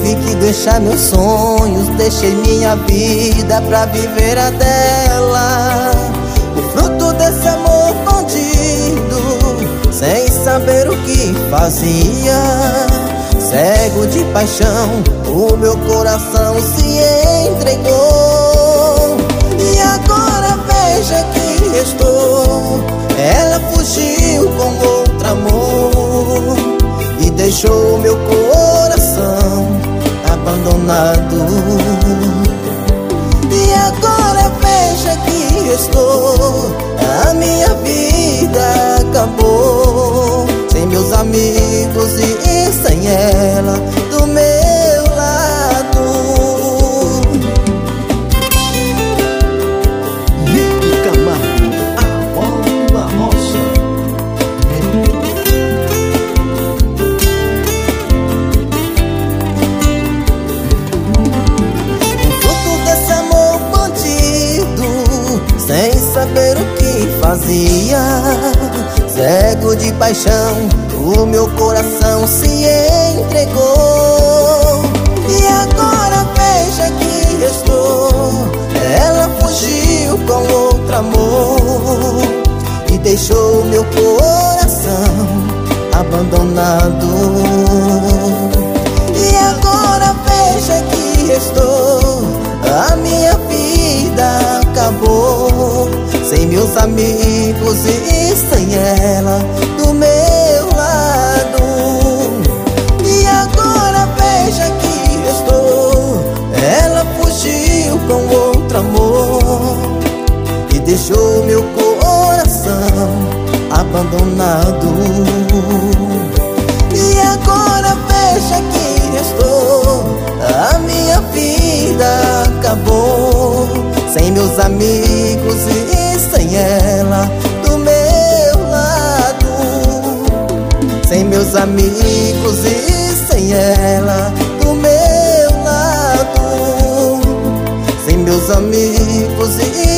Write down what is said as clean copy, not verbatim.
tive que deixar meus sonhos, deixei minha vida pra viver a dela. O fruto desse amor bandido, sem saber o que fazia. Cego de paixão, o meu coração se entregou. E agora veja que estou. Ela fugiu com outro amor e deixou meu coração abandonado. E agora veja que estou. A minha vida acabou, sem meus amigos e sem ela do meu lado. Nico Camargo, a voz da roça. O fruto desse amor bandido, sem saber o que fazia. Cego de paixão, o meu coração se entregou. E agora veja que estou. Ela fugiu com outro amor e deixou meu coração abandonado. E agora veja que estou. A minha vida acabou, sem meus amigos e sem ela do meu lado. E agora veja que estou. Ela fugiu com outro amor e deixou meu coração abandonado. E agora veja que estou. A minha vida acabou, sem meus amigos e sem ela do meu lado. Sem meus amigos e sem ela do meu lado. Sem meus amigos e